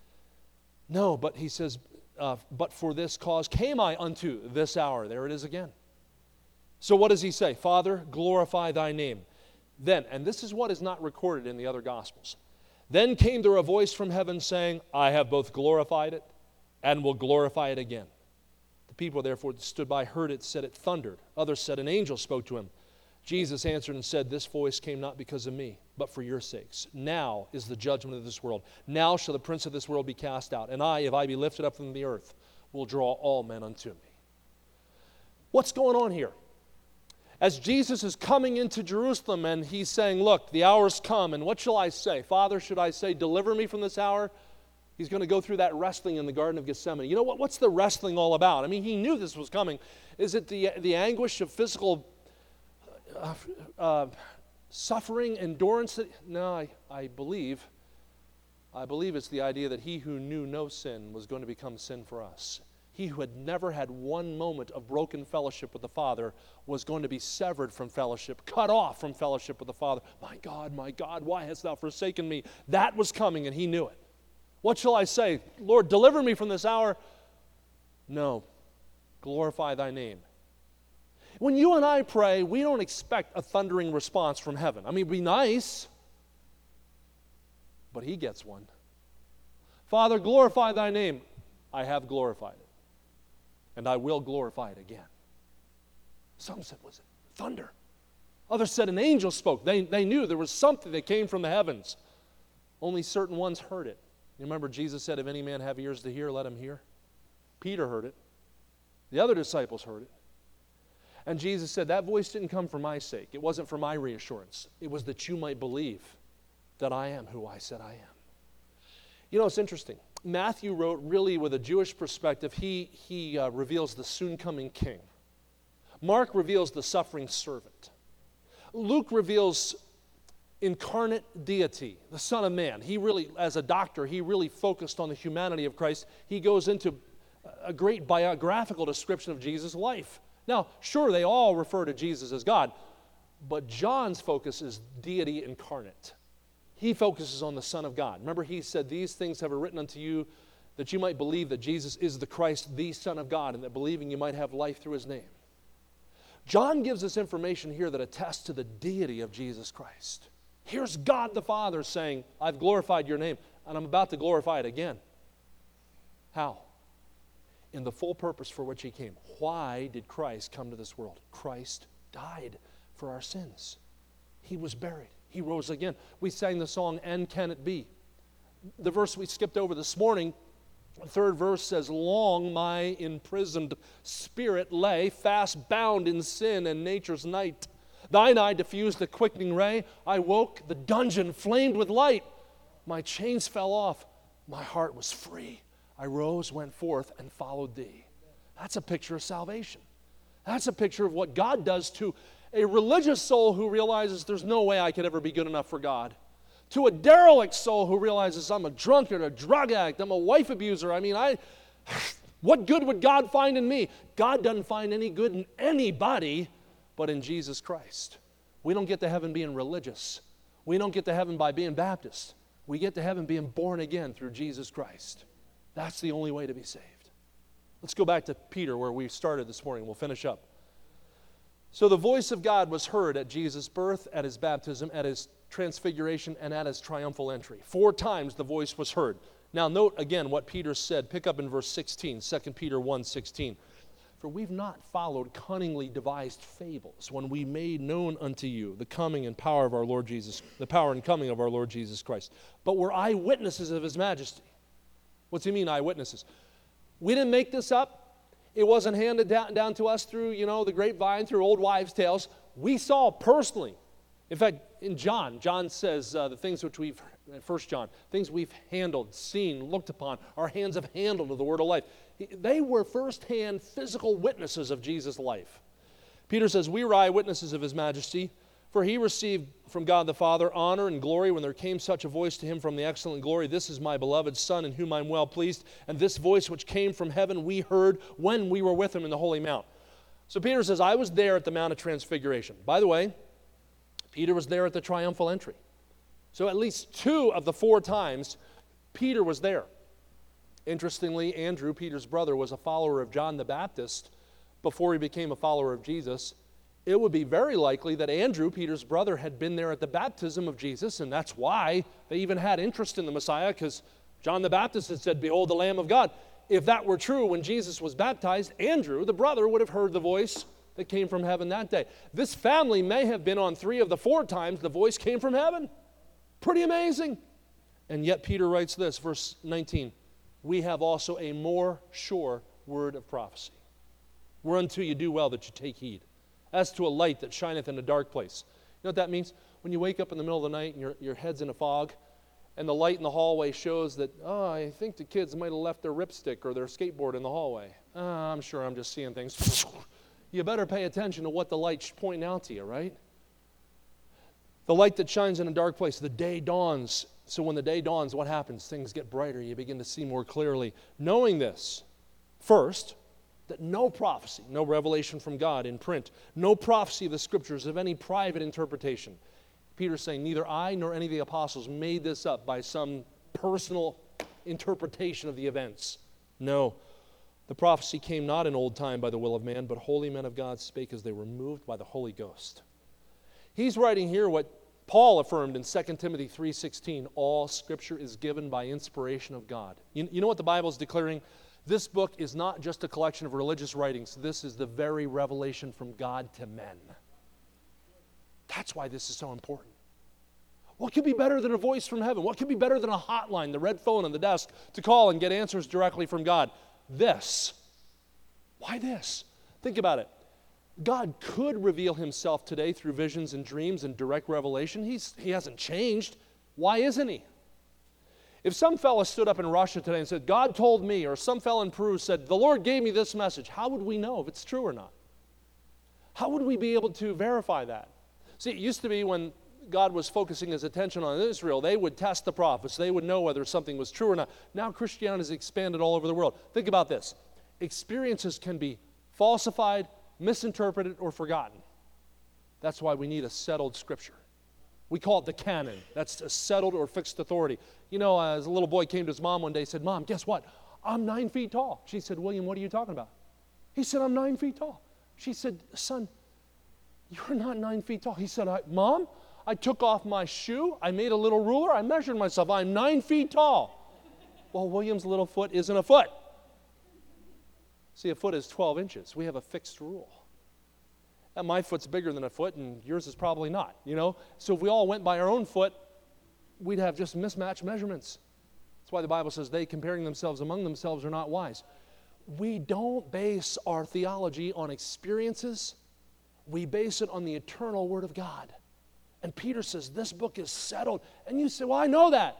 No, but he says, uh, but for this cause came I unto this hour. There it is again. So what does he say? Father, glorify thy name. Then, and this is what is not recorded in the other Gospels, then came there a voice from heaven saying, I have both glorified it and will glorify it again. The people therefore that stood by heard it, said it thundered. Others said an angel spoke to him. Jesus answered and said, this voice came not because of me, but for your sakes. Now is the judgment of this world. Now shall the prince of this world be cast out. And I, if I be lifted up from the earth, will draw all men unto me. What's going on here? As Jesus is coming into Jerusalem and he's saying, look, the hour's come, and what shall I say? Father, should I say, deliver me from this hour? He's going to go through that wrestling in the Garden of Gethsemane. You know what? What's the wrestling all about? I mean, he knew this was coming. Is it the, the anguish of physical uh, uh, suffering, endurance? That, no, I, I believe, I believe it's the idea that he who knew no sin was going to become sin for us. He who had never had one moment of broken fellowship with the Father was going to be severed from fellowship, cut off from fellowship with the Father. My God, my God, why hast thou forsaken me? That was coming, and he knew it. What shall I say? Lord, deliver me from this hour. No, glorify thy name. When you and I pray, we don't expect a thundering response from heaven. I mean, it'd be nice, but he gets one. Father, glorify thy name. I have glorified it, and I will glorify it again. Some said, was it thunder? Others said an angel spoke. They, they knew there was something that came from the heavens. Only certain ones heard it. You remember Jesus said, if any man have ears to hear, let him hear. Peter heard it. The other disciples heard it. And Jesus said, that voice didn't come for my sake. It wasn't for my reassurance. It was that you might believe that I am who I said I am. You know, it's interesting. Matthew wrote really with a Jewish perspective. He, he uh, reveals the soon-coming king. Mark reveals the suffering servant. Luke reveals incarnate deity, the Son of Man. He really, as a doctor, he really focused on the humanity of Christ. He goes into a great biographical description of Jesus' life. Now, sure, they all refer to Jesus as God, but John's focus is deity incarnate. He focuses on the Son of God. Remember, he said, these things have I written unto you that you might believe that Jesus is the Christ, the Son of God, and that believing you might have life through his name. John gives us information here that attests to the deity of Jesus Christ. Here's God the Father saying, I've glorified your name, and I'm about to glorify it again. How? In the full purpose for which he came. Why did Christ come to this world? Christ died for our sins. He was buried. He rose again. We sang the song, And Can It Be? The verse we skipped over this morning, the third verse says, long my imprisoned spirit lay, fast bound in sin and nature's night. Thine eye diffused the quickening ray. I woke, the dungeon flamed with light. My chains fell off. My heart was free. I rose, went forth, and followed thee. That's a picture of salvation. That's a picture of what God does to a religious soul who realizes there's no way I could ever be good enough for God. To a derelict soul who realizes I'm a drunkard, a drug addict, I'm a wife abuser. I mean, I, what good would God find in me? God doesn't find any good in anybody but in Jesus Christ. We don't get to heaven being religious. We don't get to heaven by being Baptist. We get to heaven being born again through Jesus Christ. That's the only way to be saved. Let's go back to Peter where we started this morning. We'll finish up. So the voice of God was heard at Jesus' birth, at his baptism, at his transfiguration, and at his triumphal entry. Four times the voice was heard. Now note again what Peter said. Pick up in verse sixteen, Second Peter one sixteen. For we've not followed cunningly devised fables when we made known unto you the coming and power of our Lord Jesus, the power and coming of our Lord Jesus Christ. But we're eyewitnesses of his majesty. What's he mean, eyewitnesses? We didn't make this up. It wasn't handed down, down to us through, you know, the grapevine, through old wives' tales. We saw personally. In fact, in John, John says uh, the things which we've, First John, things we've handled, seen, looked upon, our hands have handled of the word of life. They were firsthand physical witnesses of Jesus' life. Peter says, we were eyewitnesses of his majesty, for he received from God the Father honor and glory when there came such a voice to him from the excellent glory, this is my beloved Son in whom I'm well pleased. And this voice which came from heaven we heard when we were with him in the holy mount. So Peter says, I was there at the Mount of Transfiguration. By the way, Peter was there at the triumphal entry. So at least two of the four times, Peter was there. Interestingly, Andrew, Peter's brother, was a follower of John the Baptist before he became a follower of Jesus. It would be very likely that Andrew, Peter's brother, had been there at the baptism of Jesus, and that's why they even had interest in the Messiah, because John the Baptist had said, behold the Lamb of God. If that were true when Jesus was baptized, Andrew, the brother, would have heard the voice that came from heaven that day. This family may have been on three of the four times the voice came from heaven. Pretty amazing. And yet Peter writes this, verse nineteen, we have also a more sure word of prophecy, whereunto you do well that you take heed, as to a light that shineth in a dark place. You know what that means? When you wake up in the middle of the night and your, your head's in a fog, and the light in the hallway shows that, oh, I think the kids might have left their ripstick or their skateboard in the hallway. Oh, I'm sure I'm just seeing things. You better pay attention to what the light's pointing out to you, right? The light that shines in a dark place, the day dawns. So when the day dawns, what happens? Things get brighter. You begin to see more clearly. Knowing this, first, that no prophecy, no revelation from God in print, no prophecy of the Scriptures of any private interpretation. Peter's saying, neither I nor any of the apostles made this up by some personal interpretation of the events. No. The prophecy came not in old time by the will of man, but holy men of God spake as they were moved by the Holy Ghost. He's writing here what Paul affirmed in Second Timothy three sixteen, all Scripture is given by inspiration of God. You, you know what the Bible is declaring? This book is not just a collection of religious writings. This is the very revelation from God to men. That's why this is so important. What could be better than a voice from heaven? What could be better than a hotline, the red phone on the desk, to call and get answers directly from God? This. Why this? Think about it. God could reveal himself today through visions and dreams and direct revelation. He's, he hasn't changed. Why isn't he? If some fella stood up in Russia today and said, God told me, or some fella in Peru said, the Lord gave me this message, how would we know if it's true or not? How would we be able to verify that? See, it used to be when God was focusing his attention on Israel, they would test the prophets. They would know whether something was true or not. Now Christianity has expanded all over the world. Think about this. Experiences can be falsified, misinterpreted, or forgotten. That's why we need a settled Scripture. We call it the canon. That's a settled or fixed authority. You know, uh, as a little boy came to his mom one day and said, Mom, guess what? I'm nine feet tall. She said, William, what are you talking about? He said, I'm nine feet tall. She said, son, you're not nine feet tall. He said, I, Mom, I took off my shoe. I made a little ruler. I measured myself. I'm nine feet tall. Well, William's little foot isn't a foot. See, a foot is twelve inches. We have a fixed rule. And my foot's bigger than a foot, and yours is probably not, you know? So if we all went by our own foot, we'd have just mismatched measurements. That's why the Bible says they, comparing themselves among themselves, are not wise. We don't base our theology on experiences We base it on the eternal Word of God. And Peter says, this book is settled. And you say, well, I know that.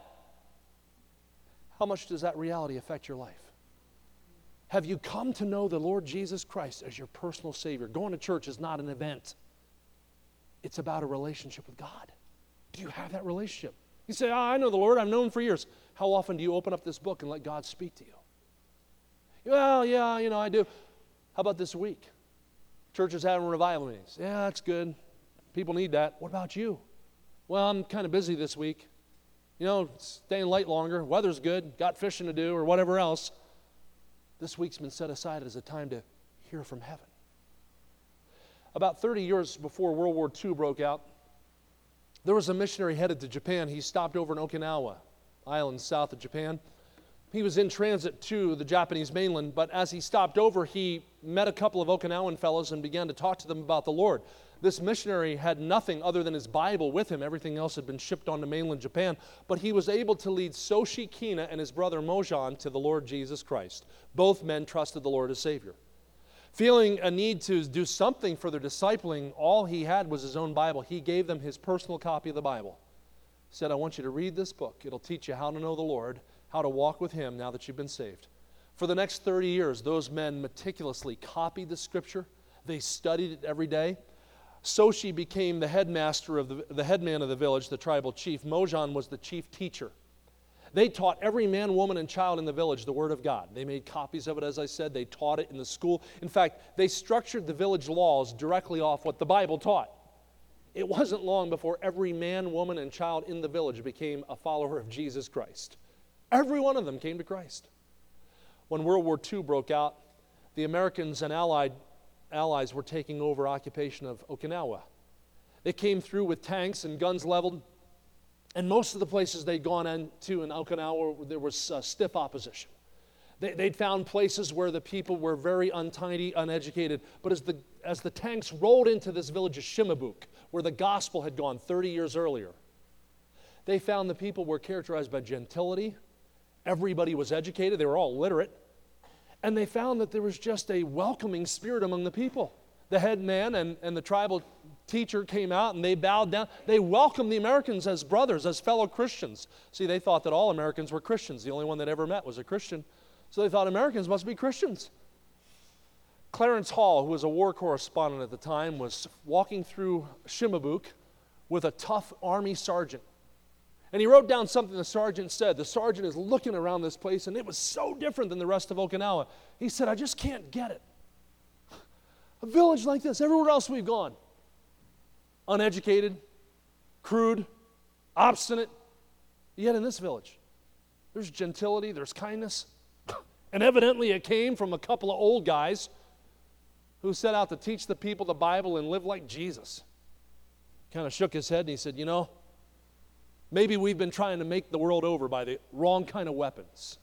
How much does that reality affect your life? Have you come to know the Lord Jesus Christ as your personal Savior? Going to church is not an event. It's about a relationship with God. Do you have that relationship? You say, oh, I know the Lord. I've known Him for years. How often do you open up this book and let God speak to you? Well, yeah, you know, I do. How about this week? Church is having revival meetings. Yeah, that's good. People need that. What about you? Well, I'm kind of busy this week. You know, staying late longer. Weather's good. Got fishing to do or whatever else. This week's been set aside as a time to hear from heaven. About thirty years before World War Two broke out, there was a missionary headed to Japan. He stopped over in Okinawa Island, south of Japan. He was in transit to the Japanese mainland, but as he stopped over, he met a couple of Okinawan fellows and began to talk to them about the Lord. This missionary had nothing other than his Bible with him. Everything else had been shipped on to mainland Japan. But he was able to lead Soshi Kina and his brother Mojan to the Lord Jesus Christ. Both men trusted the Lord as Savior. Feeling a need to do something for their discipling, all he had was his own Bible. He gave them his personal copy of the Bible. He said, I want you to read this book. It'll teach you how to know the Lord, how to walk with Him now that you've been saved. For the next thirty years, those men meticulously copied the Scripture. They studied it every day. Soshi became the headmaster of the, the headman of the village, the tribal chief. Mojan was the chief teacher. They taught every man, woman, and child in the village the Word of God. They made copies of it, as I said. They taught it in the school. In fact, they structured the village laws directly off what the Bible taught. It wasn't long before every man, woman, and child in the village became a follower of Jesus Christ. Every one of them came to Christ. When World War Two broke out, the Americans and Allied allies were taking over occupation of Okinawa. They came through with tanks and guns leveled, and most of the places they'd gone into in Okinawa, there was uh, stiff opposition. They, they'd found places where the people were very untidy, uneducated, but as the, as the tanks rolled into this village of Shimabuk, where the gospel had gone thirty years earlier, they found the people were characterized by gentility. Everybody was educated. They were all literate. And they found that there was just a welcoming spirit among the people. The head man and, and the tribal teacher came out and they bowed down. They welcomed the Americans as brothers, as fellow Christians. See, they thought that all Americans were Christians. The only one that ever met was a Christian. So they thought Americans must be Christians. Clarence Hall, who was a war correspondent at the time, was walking through Shimabuk with a tough army sergeant. And he wrote down something the sergeant said. The sergeant is looking around this place, and it was so different than the rest of Okinawa. He said, I just can't get it. A village like this, everywhere else we've gone, uneducated, crude, obstinate. Yet in this village, there's gentility, there's kindness. And evidently it came from a couple of old guys who set out to teach the people the Bible and live like Jesus. Kind of shook his head and he said, you know, maybe we've been trying to make the world over by the wrong kind of weapons.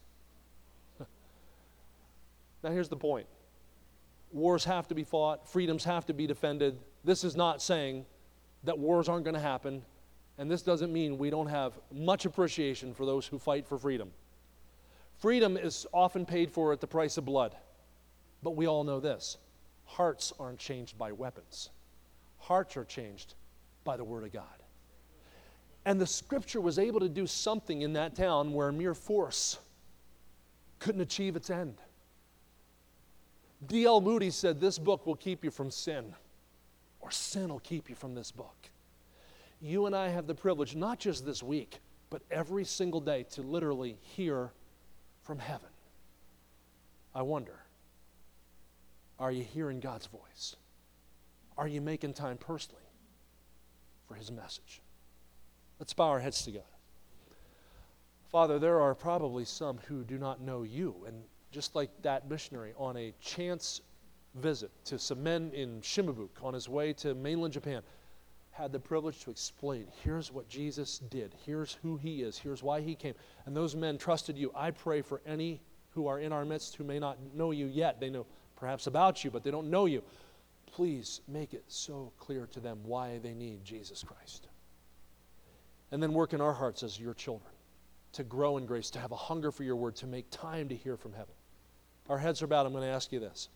Now here's the point. Wars have to be fought. Freedoms have to be defended. This is not saying that wars aren't going to happen. And this doesn't mean we don't have much appreciation for those who fight for freedom. Freedom is often paid for at the price of blood. But we all know this. Hearts aren't changed by weapons. Hearts are changed by the Word of God. And the Scripture was able to do something in that town where mere force couldn't achieve its end. D L Moody said, this book will keep you from sin, or sin will keep you from this book. You and I have the privilege, not just this week, but every single day to literally hear from heaven. I wonder, are you hearing God's voice? Are you making time personally for His message? Let's bow our heads together. Father, there are probably some who do not know you, and just like that missionary on a chance visit to some men in Shimabuk on his way to mainland Japan, had the privilege to explain, here's what Jesus did, here's who He is, here's why He came. And those men trusted you. I pray for any who are in our midst who may not know you yet. They know perhaps about you, but they don't know you. Please make it so clear to them why they need Jesus Christ. And then work in our hearts as your children to grow in grace, to have a hunger for your word, to make time to hear from heaven. Our heads are bowed. I'm going to ask you this.